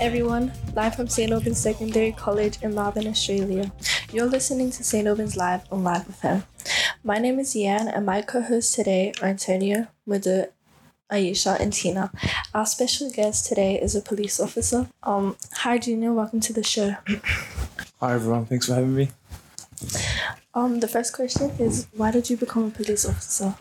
everyone, live from St. Albans Secondary College in Melbourne, Australia. You're listening to St. Albans Live on Live FM. My name is Yan and my co-hosts today are Antonio, Mudu, Aisha and Tina. Our special guest today is a police officer. Hi Junior, welcome to the show. Hi everyone, thanks for having me. The first question is, why did you become a police officer?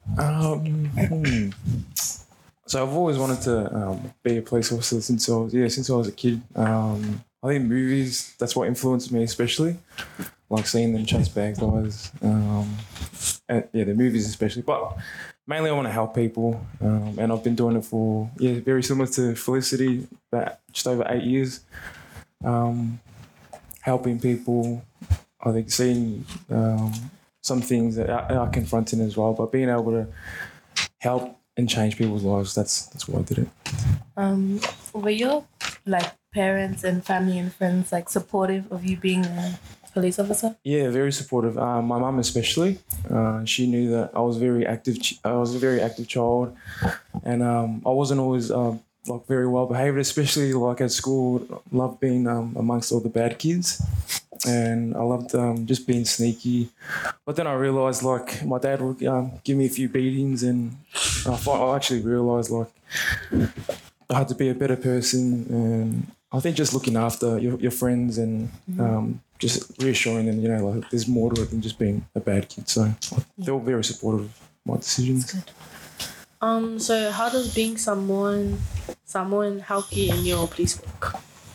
So I've always wanted to be a police officer since I was a kid. I think movies, that's what influenced me especially, like seeing them chase bad guys, and the movies especially. But mainly I want to help people, and I've been doing it for very similar to Felicity, about just over 8 years, helping people. I think seeing some things that are confronting as well, but being able to help and change people's lives, that's why I did it. Were your parents and family and friends supportive of you being a police officer? Yeah, very supportive. My mum especially. She knew that I was very active. I was a very active child, and I wasn't always very well behaved, especially at school. Loved being amongst all the bad kids. And I loved just being sneaky. But then I realised my dad would give me a few beatings, and I actually realised I had to be a better person, and I think just looking after your friends and just reassuring them, there's more to it than just being a bad kid. So they were very supportive of my decisions. That's good. So how does being someone help you in your police work?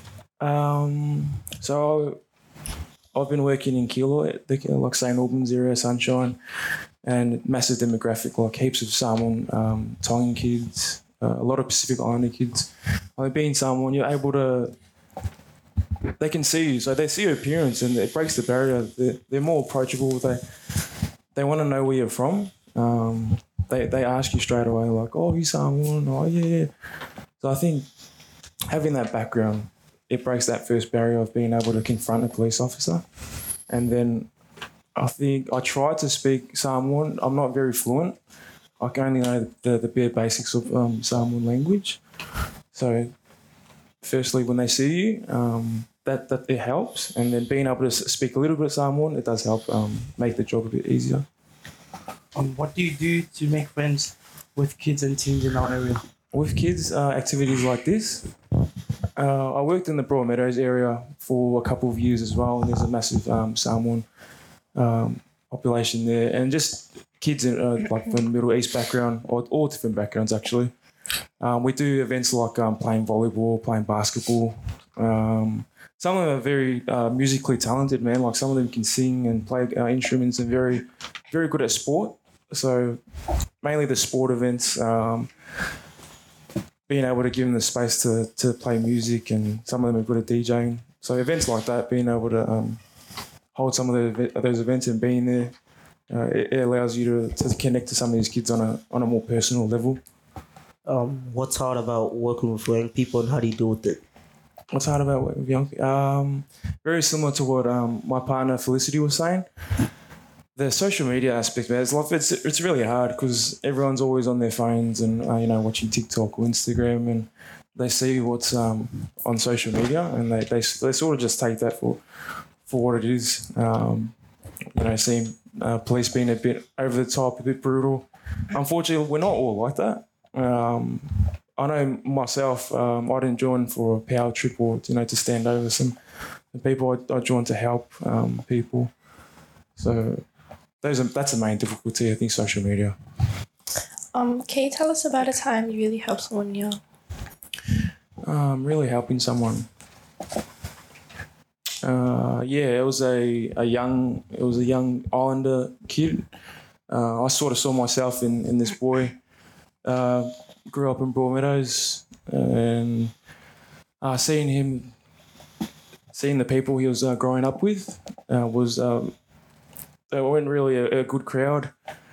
So I've been working in Keilor, St. Albans area, Sunshine, and massive demographic, heaps of Samoan, Tongan kids, a lot of Pacific Islander kids. Being Samoan, you're able to, they can see you, so they see your appearance and it breaks the barrier. They're more approachable. They want to know where you're from. They ask you straight away, oh, you Samoan? Oh, yeah. So I think having that background, it breaks that first barrier of being able to confront a police officer. And then I think I try to speak Samoan. I'm not very fluent. I can only know the bare basics of Samoan language. So firstly, when they see you, that it helps. And then being able to speak a little bit of Samoan, it does help make the job a bit easier. What do you do to make friends with kids and teens in our area? With kids, activities like this. I worked in the Broadmeadows area for a couple of years as well, and there's a massive Samoan population there, and just kids from Middle East background, or all different backgrounds actually. We do events like playing volleyball, playing basketball. Some of them are very musically talented, man. Some of them can sing and play instruments and very, very good at sport. So mainly the sport events. Being able to give them the space to play music, and some of them are good at DJing. So events like that, being able to hold some of those events and being there, it allows you to connect to some of these kids on a more personal level. What's hard about working with young people, and how do you deal with it? What's hard about working with young people? Very similar to what my partner Felicity was saying. The social media aspect, man, it's really hard because everyone's always on their phones and watching TikTok or Instagram, and they see what's on social media, and they sort of just take that for what it is. Seeing police being a bit over the top, a bit brutal. Unfortunately, we're not all like that. I know myself. I didn't join for a power trip or to stand over some people. I joined to help people. So. That's the main difficulty, I think, social media. Can you tell us about a time you really helped someone young? Really helping someone. It was a young Islander kid. I sort of saw myself in this boy. Grew up in Broadmeadows, and seeing the people he was growing up with was. They weren't really a good crowd.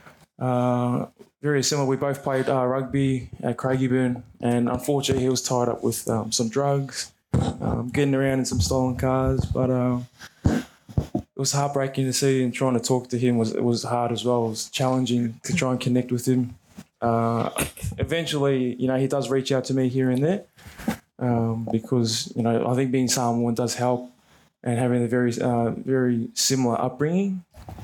Very similar. We both played rugby at Craigieburn, and unfortunately he was tied up with some drugs, getting around in some stolen cars. But it was heartbreaking to see, and trying to talk to him was hard as well. It was challenging to try and connect with him. Eventually, he does reach out to me here and there. because I think being Samoan does help, and having a very similar upbringing.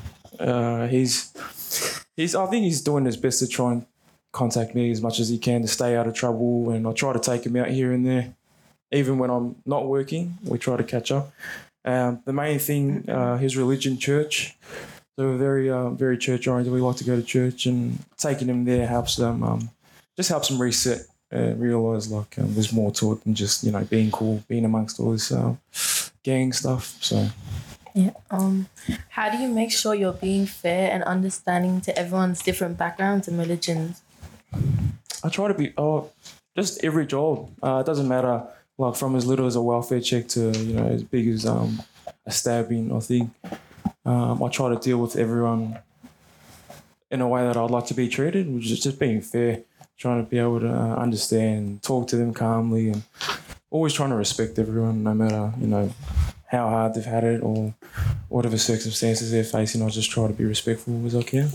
I think he's doing his best to try and contact me as much as he can to stay out of trouble, and I try to take him out here and there. Even when I'm not working, we try to catch up. The main thing, his religion, church. So we're very church oriented. We like to go to church, and taking him there helps them, just helps them reset and realise there's more to it than just being cool, being amongst all this gang stuff. So. Yeah. How do you make sure you're being fair and understanding to everyone's different backgrounds and religions? I try to be just every job. It doesn't matter, from as little as a welfare check to as big as a stabbing. I think I try to deal with everyone in a way that I'd like to be treated, which is just being fair, trying to be able to understand, talk to them calmly, and always trying to respect everyone, no matter how hard they've had it or whatever circumstances they're facing. I just try to be respectful as I can.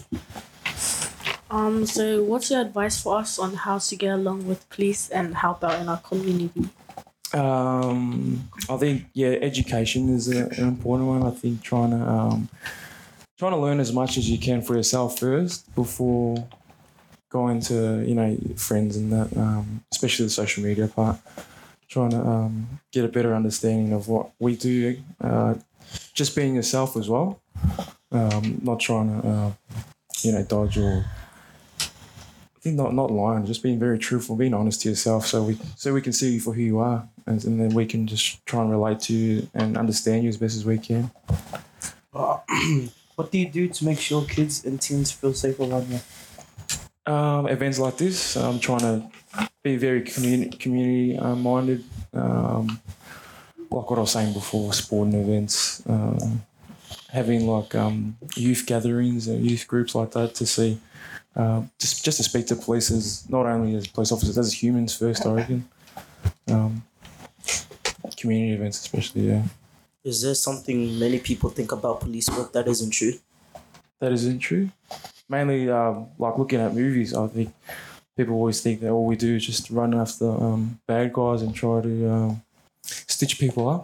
So what's your advice for us on how to get along with police and help out in our community? I think education is an important one. I think trying to learn as much as you can for yourself first before going to friends and that, especially the social media part. Trying to get a better understanding of what we do, just being yourself as well, not trying to dodge or I think not lying, just being very truthful, being honest to yourself, so we can see you for who you are, and then we can just try and relate to you and understand you as best as we can. What do you do to make sure kids and teens feel safe around you? Events like this, I'm trying to be very community minded. Like what I was saying before, sporting events, having youth gatherings and youth groups like that to see, just to speak to police as not only as police officers, as humans first, I reckon. Community events especially, yeah. Is there something many people think about police work that isn't true? That isn't true. Mainly, looking at movies, I think people always think that all we do is just run after bad guys and try to stitch people up.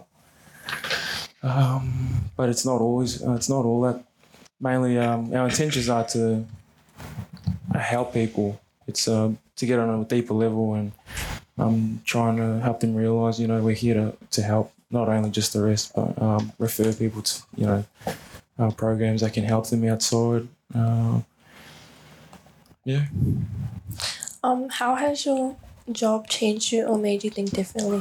But it's not always. It's not all that. Mainly, our intentions are to help people. It's to get on a deeper level, and trying to help them realise, we're here to help, not only just arrest, but refer people to, programs that can help them outside. Yeah. How has your job changed you or made you think differently?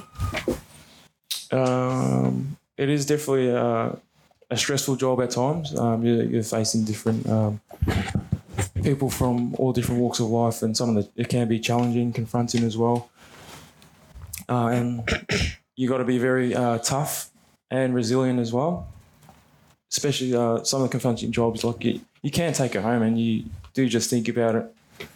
It is definitely a stressful job at times. You're facing different people from all different walks of life, and it can be challenging, confronting as well. And you got to be very tough and resilient as well. Especially some of the confronting jobs, you can't take it home, and you do just think about it.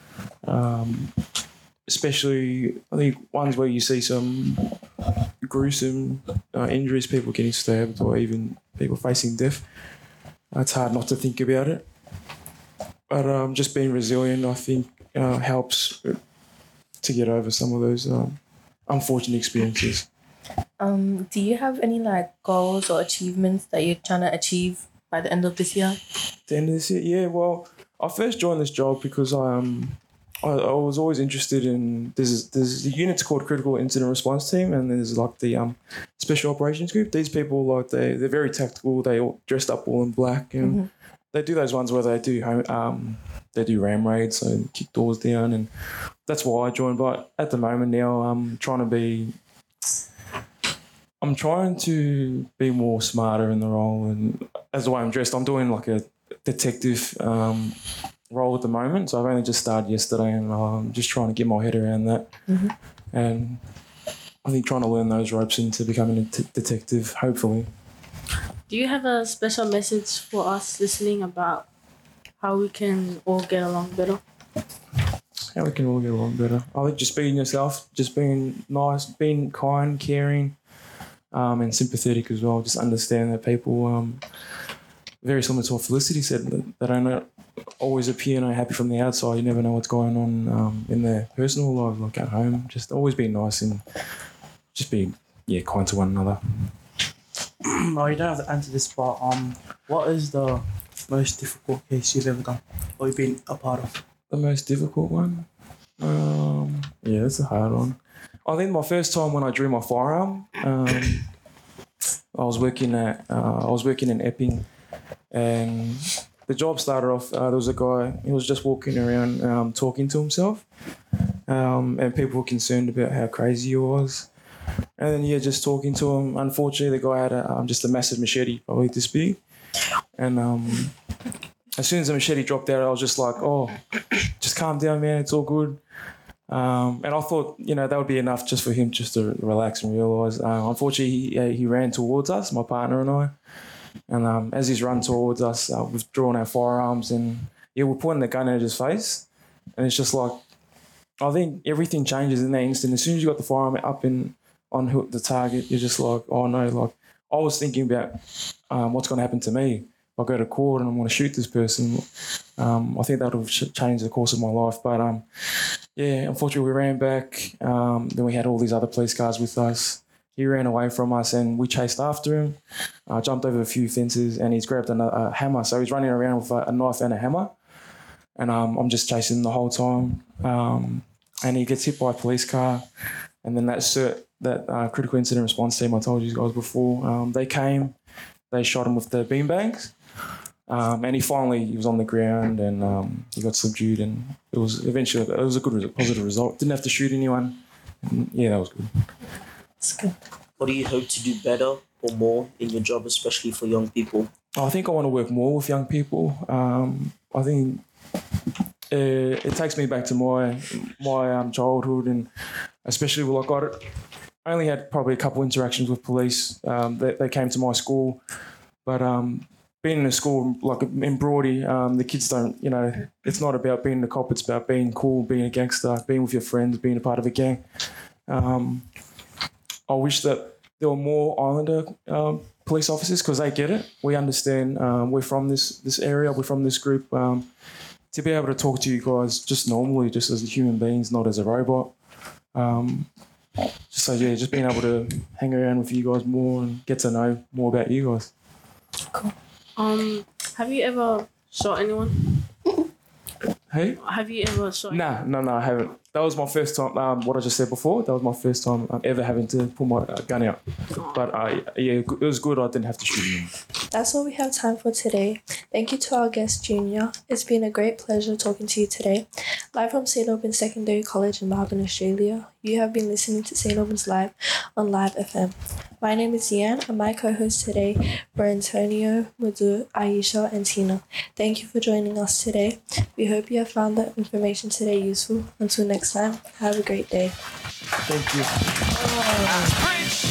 Especially, I think ones where you see some gruesome injuries, people getting stabbed, or even people facing death. It's hard not to think about it. But just being resilient, I think, helps to get over some of those unfortunate experiences. Do you have any goals or achievements that you're trying to achieve by the end of this year? The end of this year, yeah. Well, I first joined this job because I was always interested in there's the units called Critical Incident Response Team, and there's the Special Operations Group. These people they're very tactical. They all dressed up all in black, and they do those ones where they do ram raids and kick doors down, and that's why I joined. But at the moment now, I'm trying to be more smarter in the role, and as the way I'm dressed, I'm doing a detective role at the moment. So I've only just started yesterday, and I'm just trying to get my head around that. And I think trying to learn those ropes into becoming a detective, hopefully. Do you have a special message for us listening about how we can all get along better? How we can all get along better? I think just being yourself, just being nice, being kind, caring, and sympathetic as well. Just understand that people, very similar to what Felicity said, that they don't always appear happy from the outside. You never know what's going on in their personal life, at home. Just always be nice and just be kind to one another. No, you don't have to answer this, but what is the most difficult case you've ever done or you've been a part of? The most difficult one? That's a hard one. I think my first time when I drew my firearm, I was working in Epping, and the job started off. There was a guy. He was just walking around talking to himself, and people were concerned about how crazy he was. And then just talking to him. Unfortunately, the guy had just a massive machete, probably this big, and as soon as the machete dropped out, I was just like, "Oh, just calm down, man. It's all good." And I thought, that would be enough just for him just to relax and realise. Unfortunately, he ran towards us, my partner and I. And as he's run towards us, we've drawn our firearms and we're pointing the gun at his face. And it's just like, I think everything changes in that instant. As soon as you got the firearm up on the target, you're just like, oh no, like I was thinking about what's going to happen to me. If I go to court and I'm going to shoot this person, I think that would have changed the course of my life. But unfortunately we ran back. Then we had all these other police cars with us. He ran away from us and we chased after him. Jumped over a few fences and he's grabbed a hammer. So he's running around with a knife and a hammer. And I'm just chasing him the whole time. And he gets hit by a police car. And then that critical incident response team I told you guys before, they came, they shot him with the beanbags. And he was on the ground and he got subdued, and it was a good positive result. Didn't have to shoot anyone. And that was good. That's good. What do you hope to do better or more in your job, especially for young people? I think I want to work more with young people. I think it takes me back to my childhood, and especially I only had probably a couple interactions with police. They came to my school, but being in a school like in Broady, the kids don't, it's not about being a cop, it's about being cool, being a gangster, being with your friends, being a part of a gang. I wish that there were more Islander police officers because they get it. We understand we're from this area, we're from this group. To be able to talk to you guys just normally, just as human beings, not as a robot. Just being able to hang around with you guys more and get to know more about you guys. Cool. Have you ever shot anyone? Hey? Have you ever shot? No, I haven't. That was my first time. What I just said before, that was my first time ever having to pull my gun out. But it was good. I didn't have to shoot him. That's all we have time for today. Thank you to our guest, Junior. It's been a great pleasure talking to you today. Live from St. Albans Secondary College in Melbourne, Australia, you have been listening to St. Albans Live on Live FM. My name is Yan, and my co-hosts today were Antonio, Mudu, Aisha, and Tina. Thank you for joining us today. We hope you have found the information today useful. Until next time, have a great day. Thank you.